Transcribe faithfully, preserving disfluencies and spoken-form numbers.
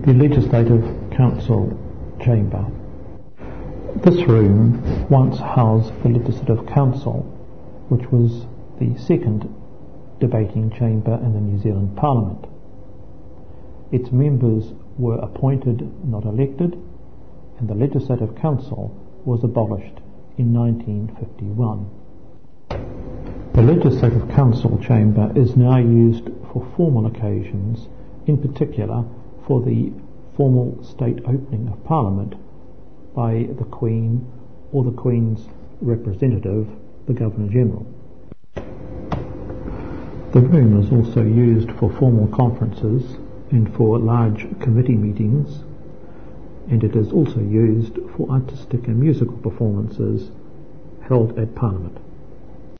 The Legislative Council Chamber. This room once housed the Legislative Council, which was the second debating chamber in the New Zealand Parliament. Its members were appointed, not elected, and the Legislative Council was abolished in nineteen fifty-one. The Legislative Council chamber is now used for formal occasions, in particular for the formal state opening of Parliament by the Queen or the Queen's representative, the Governor-General. The room is also used for formal conferences and for large committee meetings, and it is also used for artistic and musical performances held at Parliament.